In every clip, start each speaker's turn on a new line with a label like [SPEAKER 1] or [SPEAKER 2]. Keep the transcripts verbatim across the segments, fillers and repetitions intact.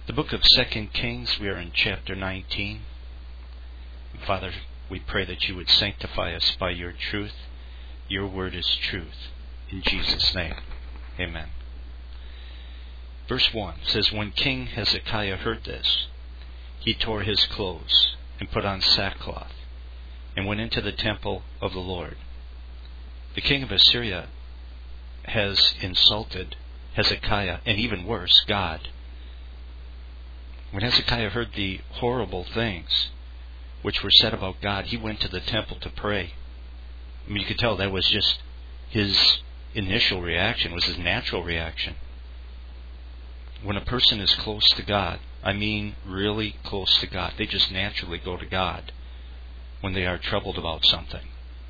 [SPEAKER 1] The book of Second Kings, we are in chapter nineteen. Father, we pray that you would sanctify us by your truth. Your word is truth. In Jesus' name, amen. Verse one says, When King Hezekiah heard this, he tore his clothes and put on sackcloth and went into the temple of the Lord. The king of Assyria has insulted Hezekiah, and even worse, God. When Hezekiah heard the horrible things which were said about God, he went to the temple to pray. I mean, you could tell that was just his initial reaction, was his natural reaction. When a person is close to God, I mean really close to God, they just naturally go to God when they are troubled about something.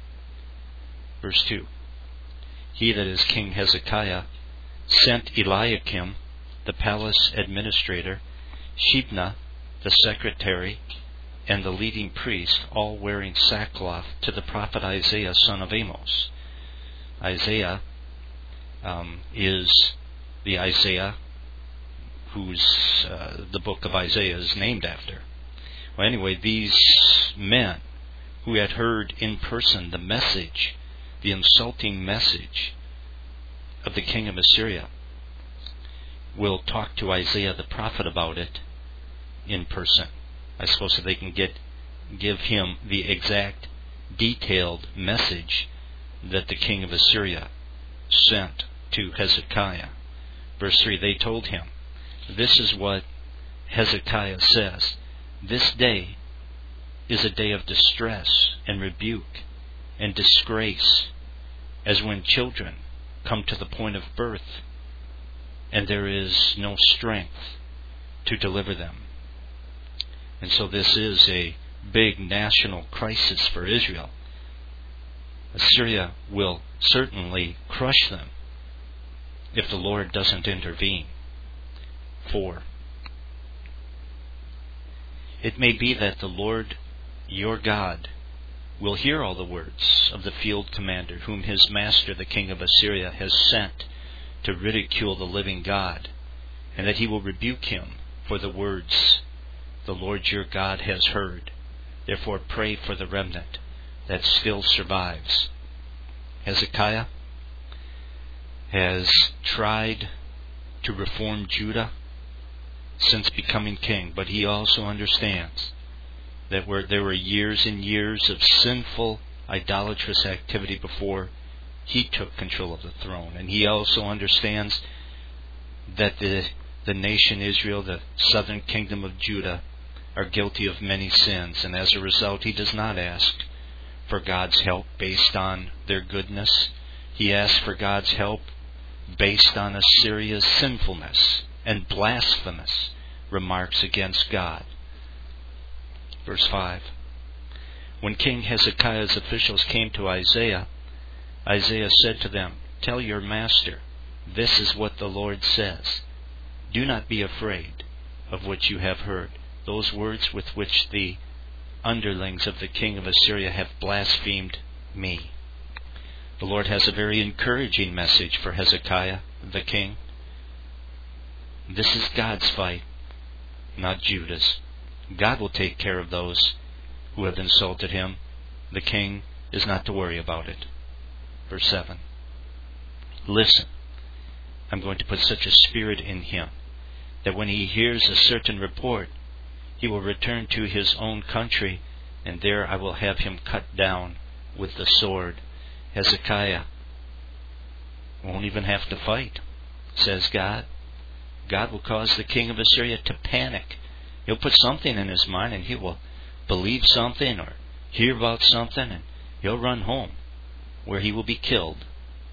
[SPEAKER 1] Verse two. He that is King Hezekiah sent Eliakim, the palace administrator, Shebna, the secretary, and the leading priest, all wearing sackcloth, to the prophet Isaiah, son of Amos. Isaiah um, is the Isaiah whose uh, the book of Isaiah is named after. Well, anyway, these men who had heard in person the message, the insulting message of the king of Assyria, will talk to Isaiah the prophet about it in person. I suppose so they can get give him the exact detailed message that the king of Assyria sent to Hezekiah. Verse three, they told him, this is what Hezekiah says, this day is a day of distress and rebuke and disgrace, as when children come to the point of birth, and there is no strength to deliver them. And so this is a big national crisis for Israel. Assyria will certainly crush them if the Lord doesn't intervene. Four. It may be that the Lord your God will hear all the words of the field commander, whom his master the king of Assyria has sent to ridicule the living God, and that he will rebuke him for the words the Lord your God has heard. Therefore pray for the remnant that still survives. Hezekiah has tried to reform Judah since becoming king, but he also understands that where there were years and years of sinful, idolatrous activity before he took control of the throne. And he also understands that the, the nation Israel, the southern kingdom of Judah, are guilty of many sins. And as a result, he does not ask for God's help based on their goodness. He asks for God's help based on Assyria's sinfulness and blasphemous remarks against God. Verse five. When King Hezekiah's officials came to Isaiah, Isaiah said to them, tell your master, this is what the Lord says. Do not be afraid of what you have heard. Those words with which the underlings of the king of Assyria have blasphemed me. The Lord has a very encouraging message for Hezekiah, the king. This is God's fight, not Judah's. God will take care of those who have insulted him. The king is not to worry about it. Verse seven. Listen, I'm going to put such a spirit in him that when he hears a certain report, he will return to his own country, and there I will have him cut down with the sword. Hezekiah won't even have to fight, says God. God will cause the king of Assyria to panic. He'll put something in his mind, and he will believe something or hear about something, and he'll run home where he will be killed.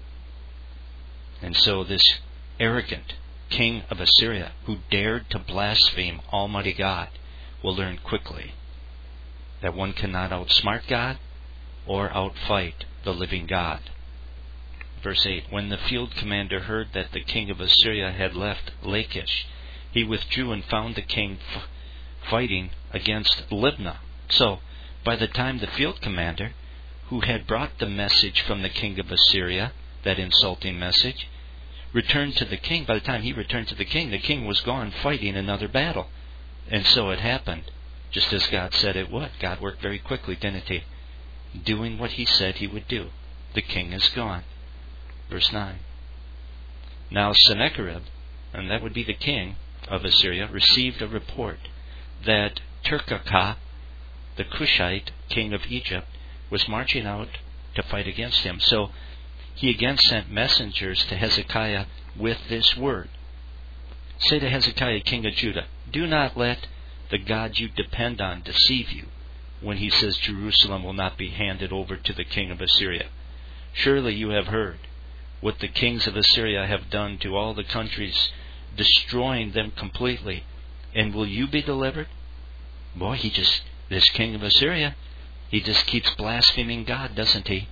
[SPEAKER 1] And so this arrogant king of Assyria, who dared to blaspheme Almighty God, will learn quickly that one cannot outsmart God or outfight the living God. Verse eight. When the field commander heard that the king of Assyria had left Lachish, he withdrew and found the king f- fighting against Libnah. So, by the time the field commander, who had brought the message from the king of Assyria, that insulting message, returned to the king, by the time he returned to the king, the king was gone fighting another battle. And so it happened, just as God said it would. God worked very quickly, didn't he? Doing what he said he would do. The king is gone. Verse nine. Now Sennacherib, and that would be the king of Assyria, received a report that Tirkakah, the Cushite king of Egypt, was marching out to fight against him. So he again sent messengers to Hezekiah with this word. Say to Hezekiah, king of Judah, do not let the God you depend on deceive you when he says Jerusalem will not be handed over to the king of Assyria. Surely you have heard what the kings of Assyria have done to all the countries, destroying them completely. And will you be delivered? Boy, he just, this king of Assyria, he just keeps blaspheming God, doesn't he?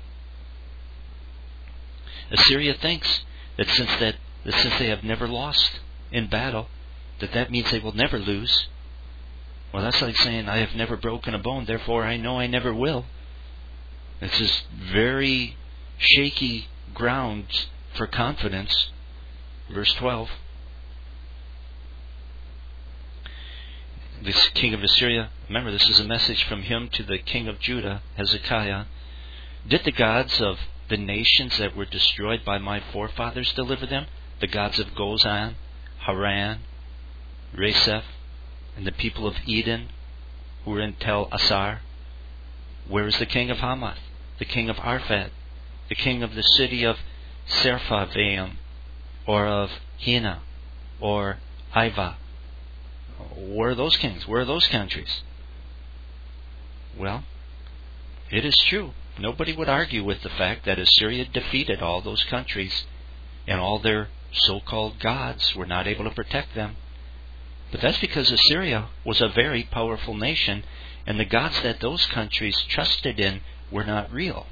[SPEAKER 1] Assyria thinks that since that, that since they have never lost in battle, that that means they will never lose. Well, that's like saying, I have never broken a bone, therefore I know I never will. It's just very shaky grounds for confidence. Verse twelve. This king of Assyria, remember this is a message from him to the king of Judah, Hezekiah. Did the gods of the nations that were destroyed by my forefathers deliver them? The gods of Gozan, Haran, Reseph, and the people of Eden who were in Tel Assar? Where is the king of Hamath, the king of Arphadd, the king of the city of Sepharvaim, or of Hena, or Iva? Where are those kings? Where are those countries? Well, it is true. Nobody would argue with the fact that Assyria defeated all those countries, and all their so-called gods were not able to protect them. But that's because Assyria was a very powerful nation, and the gods that those countries trusted in were not real.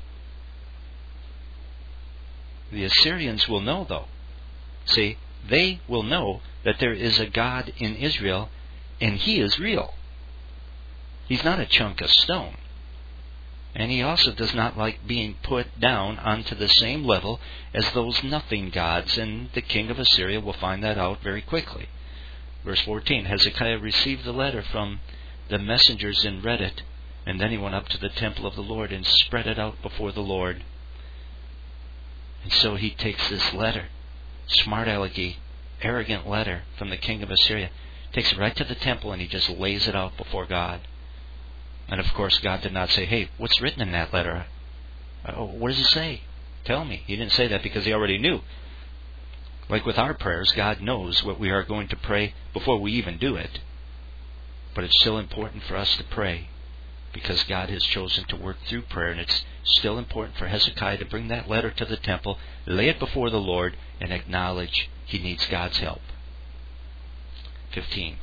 [SPEAKER 1] The Assyrians will know, though. See, they will know that there is a God in Israel, and he is real. He's not a chunk of stone. And he also does not like being put down onto the same level as those nothing gods, and the king of Assyria will find that out very quickly. Verse fourteen, Hezekiah received the letter from the messengers and read it, and then he went up to the temple of the Lord and spread it out before the Lord. And so he takes this letter, smart alecky, arrogant letter from the king of Assyria, takes it right to the temple, and he just lays it out before God. And of course God did not say, hey, what's written in that letter? Oh, what does it say? Tell me. He didn't say that because he already knew. Like with our prayers, God knows what we are going to pray before we even do it. But it's still important for us to pray because God has chosen to work through prayer, and it's still important for Hezekiah to bring that letter to the temple, lay it before the Lord, and acknowledge he needs God's help. fifteen.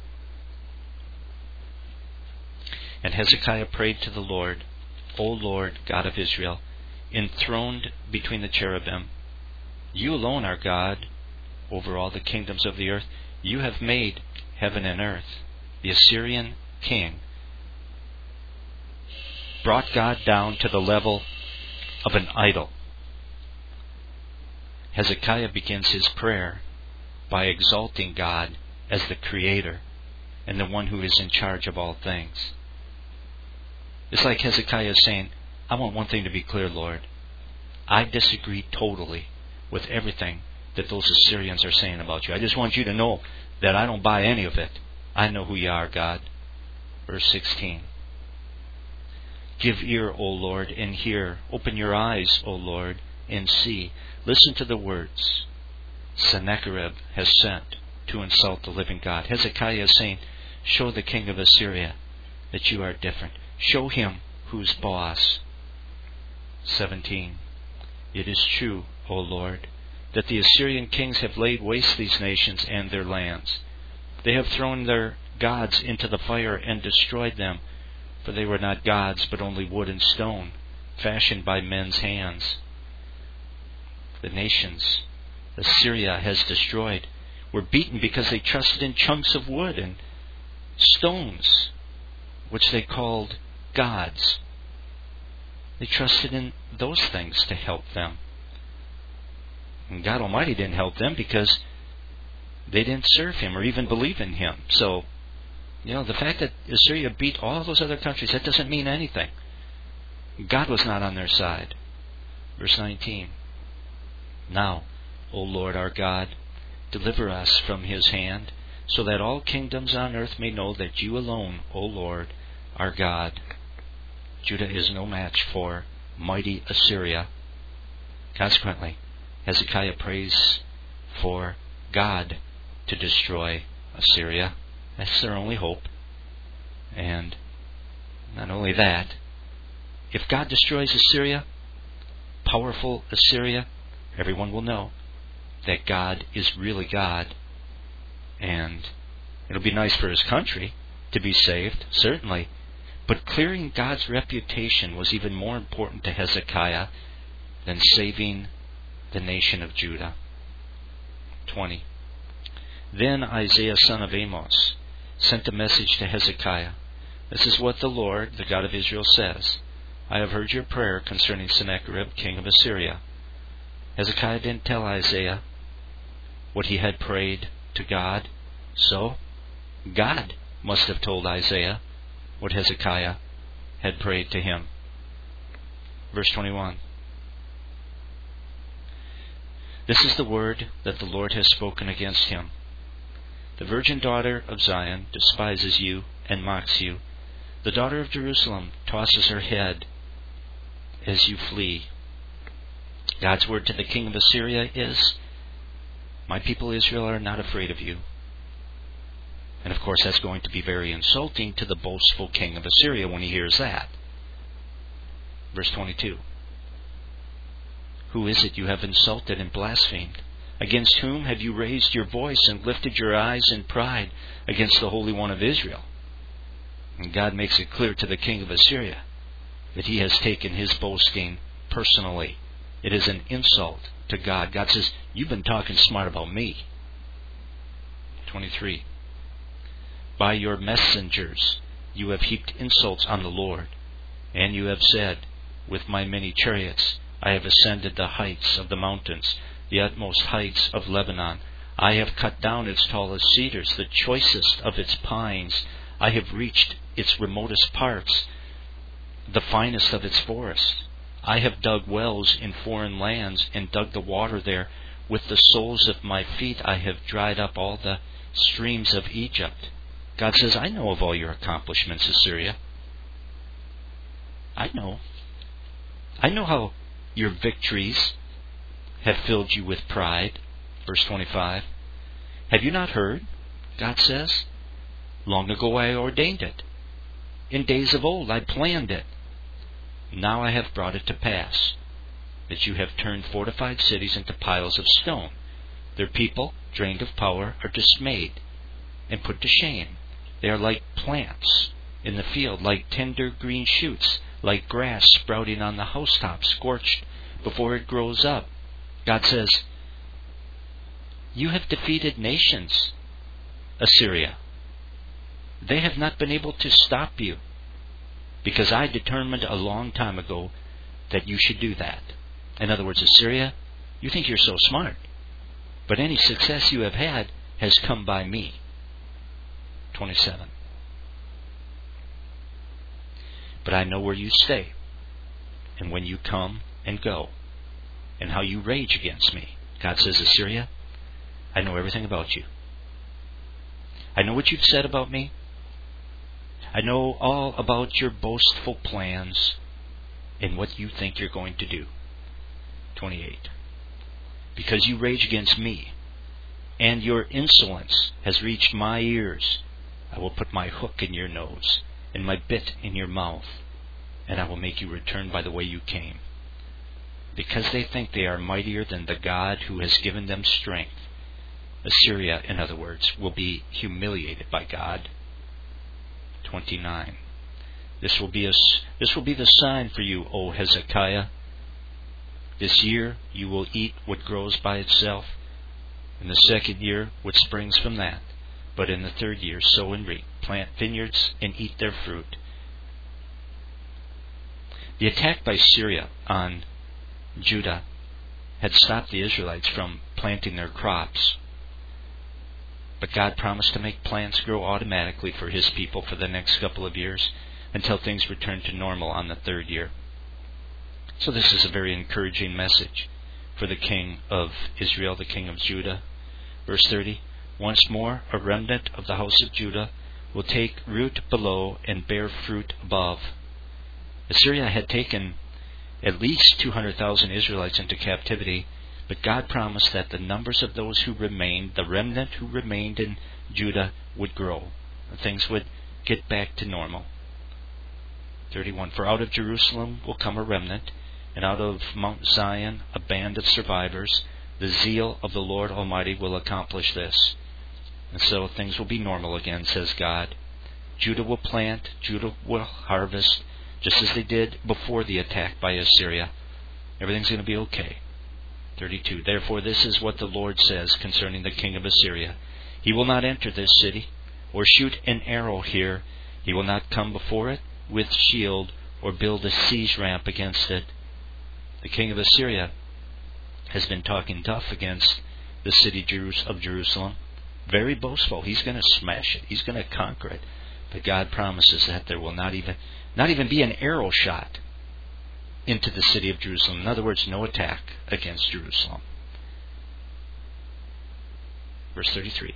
[SPEAKER 1] And Hezekiah prayed to the Lord, O Lord, God of Israel, enthroned between the cherubim, you alone are God over all the kingdoms of the earth. You have made heaven and earth. The Assyrian king brought God down to the level of an idol. Hezekiah begins his prayer by exalting God as the Creator and the one who is in charge of all things. It's like Hezekiah is saying, I want one thing to be clear, Lord. I disagree totally with everything that those Assyrians are saying about you. I just want you to know that I don't buy any of it. I know who you are, God. Verse sixteen. Give ear, O Lord, and hear. Open your eyes, O Lord, and see. Listen to the words Sennacherib has sent to insult the living God. Hezekiah is saying, show the king of Assyria that you are different. Show him who's boss. seventeen. It is true, O Lord, that the Assyrian kings have laid waste these nations and their lands. They have thrown their gods into the fire and destroyed them, for they were not gods, but only wood and stone, fashioned by men's hands. The nations Assyria has destroyed were beaten because they trusted in chunks of wood and stones, which they called gods. They trusted in those things to help them. And God Almighty didn't help them because they didn't serve Him or even believe in Him. So, you know, the fact that Assyria beat all those other countries, that doesn't mean anything. God was not on their side. Verse nineteen. Now, O Lord our God, deliver us from his hand, so that all kingdoms on earth may know that you alone, O Lord, are God. Judah is no match for mighty Assyria. Consequently, Hezekiah prays for God to destroy Assyria. That's their only hope. And not only that, if God destroys Assyria, powerful Assyria, everyone will know that God is really God. And it'll be nice for his country to be saved, certainly. But clearing God's reputation was even more important to Hezekiah than saving the nation of Judah. twenty. Then Isaiah son of Amos sent a message to Hezekiah. This is what the Lord, the God of Israel, says. I have heard your prayer concerning Sennacherib, king of Assyria. Hezekiah didn't tell Isaiah what he had prayed to God. So, God must have told Isaiah what Hezekiah had prayed to him. Verse twenty-one. This is the word that the Lord has spoken against him. The virgin daughter of Zion despises you and mocks you. The daughter of Jerusalem tosses her head as you flee. God's word to the king of Assyria is, my people Israel are not afraid of you. And of course that's going to be very insulting to the boastful king of Assyria when he hears that. Verse twenty-two. Who is it you have insulted and blasphemed? Against whom have you raised your voice and lifted your eyes in pride against the Holy One of Israel? And God makes it clear to the king of Assyria that he has taken his boasting personally. It is an insult to God. God says, you've been talking smart about me. twenty-three. By your messengers you have heaped insults on the Lord, and you have said, with my many chariots I have ascended the heights of the mountains, the utmost heights of Lebanon. I have cut down its tallest cedars, the choicest of its pines. I have reached its remotest parts, the finest of its forests. I have dug wells in foreign lands and dug the water there. With the soles of my feet I have dried up all the streams of Egypt. God says, I know of all your accomplishments, Assyria. I know. I know how your victories have filled you with pride. Verse twenty-five. Have you not heard? God says, long ago I ordained it. In days of old I planned it. Now I have brought it to pass, that you have turned fortified cities into piles of stone. Their people, drained of power, are dismayed and put to shame. They are like plants in the field, like tender green shoots, like grass sprouting on the housetop, scorched before it grows up. God says, you have defeated nations, Assyria. They have not been able to stop you, because I determined a long time ago that you should do that. In other words, Assyria, you think you're so smart, but any success you have had has come by me. twenty-seven. But I know where you stay, and when you come and go, and how you rage against me. God says, Assyria, I know everything about you. I know what you've said about me. I know all about your boastful plans and what you think you're going to do. twenty-eight. Because you rage against me, and your insolence has reached my ears, I will put my hook in your nose and my bit in your mouth, and I will make you return by the way you came. Because they think they are mightier than the God who has given them strength. Assyria, in other words, will be humiliated by God. twenty-nine. This will be a, this will be the sign for you, O Hezekiah. This year you will eat what grows by itself, in the second year what springs from that. But in the third year sow and reap, plant vineyards and eat their fruit. The attack by Syria on Judah had stopped the Israelites from planting their crops. But God promised to make plants grow automatically for His people for the next couple of years until things returned to normal on the third year. So this is a very encouraging message for the king of Israel, the king of Judah. Verse thirty, once more a remnant of the house of Judah will take root below and bear fruit above. Assyria had taken at least two hundred thousand Israelites into captivity, but God promised that the numbers of those who remained, the remnant who remained in Judah, would grow. Things would get back to normal. thirty-one, for out of Jerusalem will come a remnant, and out of Mount Zion a band of survivors. The zeal of the Lord Almighty will accomplish this. And so things will be normal again, says God. Judah will plant, Judah will harvest, just as they did before the attack by Assyria. Everything's going to be okay. thirty-two, therefore this is what the Lord says concerning the king of Assyria. He will not enter this city, or shoot an arrow here. He will not come before it with shield, or build a siege ramp against it. The king of Assyria has been talking tough against the city of Jerusalem. Very boastful. He's going to smash it. He's going to conquer it. But God promises that there will not even not even be an arrow shot into the city of Jerusalem. In other words, no attack against Jerusalem. Verse thirty-three.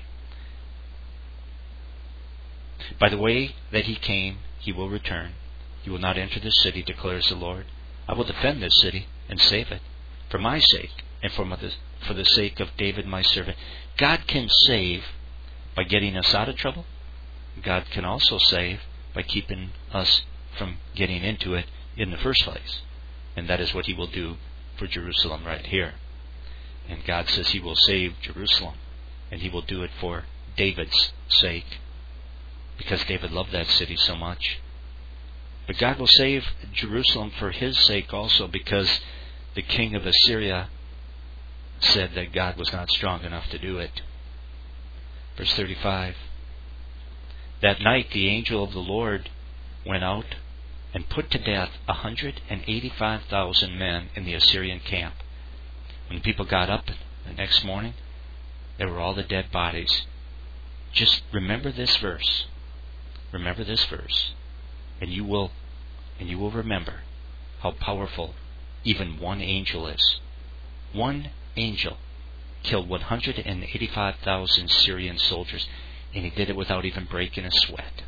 [SPEAKER 1] By the way that he came, he will return. He will not enter this city, declares the Lord. I will defend this city and save it, for my sake and for, my, for the sake of David my servant. God can save by getting us out of trouble. God can also save by keeping us from getting into it in the first place. And that is what He will do for Jerusalem right here. And God says He will save Jerusalem, and He will do it for David's sake, because David loved that city so much. But God will save Jerusalem for His sake also, because the king of Assyria said that God was not strong enough to do it. Verse thirty-five. That night the angel of the Lord went out and put to death a hundred and eighty-five thousand men in the Assyrian camp. When the people got up the next morning, there were all the dead bodies. Just remember this verse. Remember this verse. And you will and you will remember how powerful even one angel is. One angel killed one hundred eighty-five thousand Syrian soldiers, and he did it without even breaking a sweat.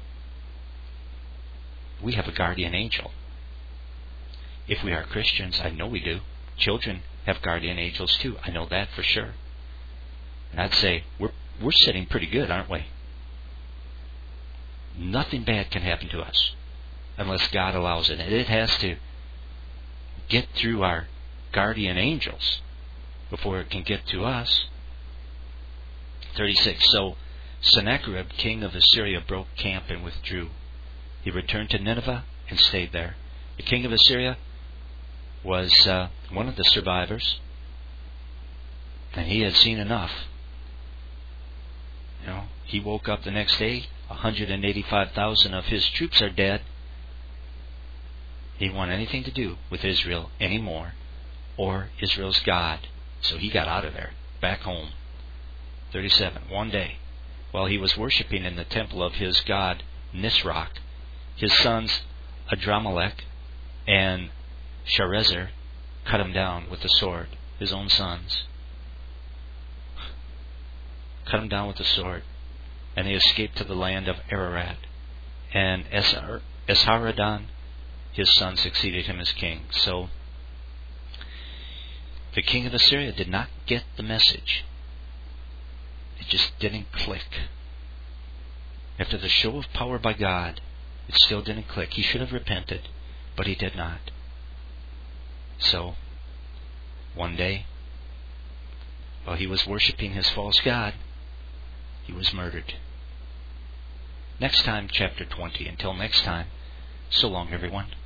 [SPEAKER 1] We have a guardian angel. If we are Christians, I know we do. Children have guardian angels too. I know that for sure. And I'd say we're we're sitting pretty good, aren't we? Nothing bad can happen to us unless God allows it. And it has to get through our guardian angels before it can get to us. thirty-six. So Sennacherib, king of Assyria, broke camp and withdrew. He returned to Nineveh and stayed there. The king of Assyria was uh, one of the survivors, and he had seen enough. You know, he woke up the next day, one hundred eighty-five thousand of his troops are dead. He didn't want anything to do with Israel anymore, or Israel's God. So he got out of there, back home. thirty-seven. One day, while he was worshiping in the temple of his god Nisroch, his sons Adramelech and Sharezer cut him down with the sword. His own sons cut him down with the sword, and they escaped to the land of Ararat. And Esarhaddon, his son, succeeded him as king. So the king of Assyria did not get the message. It just didn't click. After the show of power by God, it still didn't click. He should have repented, but he did not. So, one day, while he was worshiping his false god, he was murdered. Next time, chapter twenty. Until next time, so long, everyone.